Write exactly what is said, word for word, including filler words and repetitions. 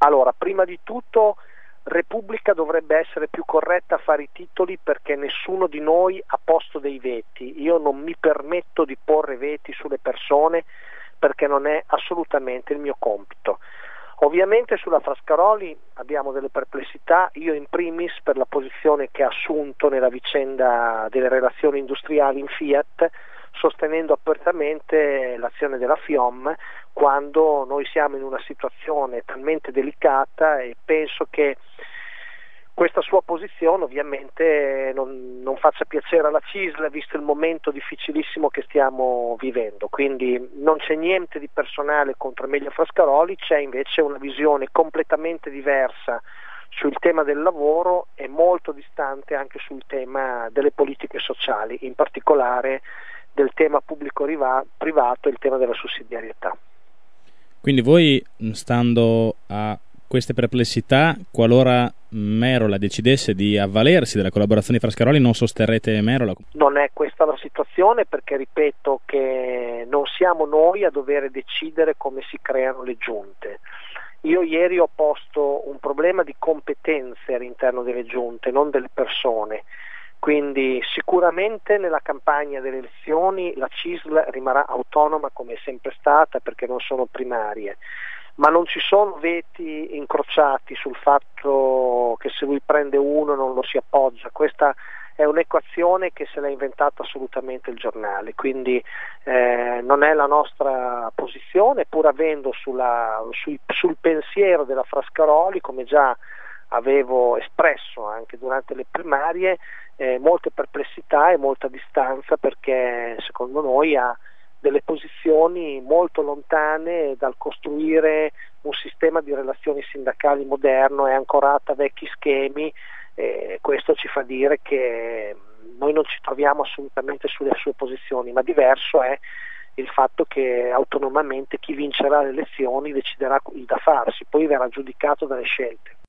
Allora, prima di tutto Repubblica dovrebbe essere più corretta a fare i titoli, perché nessuno di noi ha posto dei veti. Io non mi permetto di porre veti sulle persone perché non è assolutamente il mio compito. Ovviamente sulla Frascaroli abbiamo delle perplessità, io in primis per la posizione che ha assunto nella vicenda delle relazioni industriali in Fiat, sostenendo apertamente l'azione della FIOM, quando noi siamo in una situazione talmente delicata, e penso che questa sua posizione ovviamente non, non faccia piacere alla C I S L, visto il momento difficilissimo che stiamo vivendo. Quindi non c'è niente di personale contro Emilio Frascaroli, c'è invece una visione completamente diversa sul tema del lavoro e molto distante anche sul tema delle politiche sociali, in particolare del tema pubblico-privato e il tema della sussidiarietà. Quindi voi, stando a queste perplessità, qualora Merola decidesse di avvalersi della collaborazione di Frascaroli, non sosterrete Merola? Non è questa la situazione, perché ripeto che non siamo noi a dover decidere come si creano le giunte. Io ieri ho posto un problema di competenze all'interno delle giunte, non delle persone. Quindi sicuramente nella campagna delle elezioni la C I S L rimarrà autonoma come è sempre stata, perché non sono primarie, ma non ci sono veti incrociati sul fatto che se lui prende uno non lo si appoggia. Questa è un'equazione che se l'ha inventata assolutamente il giornale, quindi eh, non è la nostra posizione, pur avendo sulla, sul, sul pensiero della Frascaroli, come già avevo espresso anche durante le primarie, eh, molte perplessità e molta distanza, perché secondo noi ha delle posizioni molto lontane dal costruire un sistema di relazioni sindacali moderno, è ancorata a vecchi schemi, e questo ci fa dire che noi non ci troviamo assolutamente sulle sue posizioni, ma diverso è il fatto che autonomamente chi vincerà le elezioni deciderà il da farsi, poi verrà giudicato dalle scelte.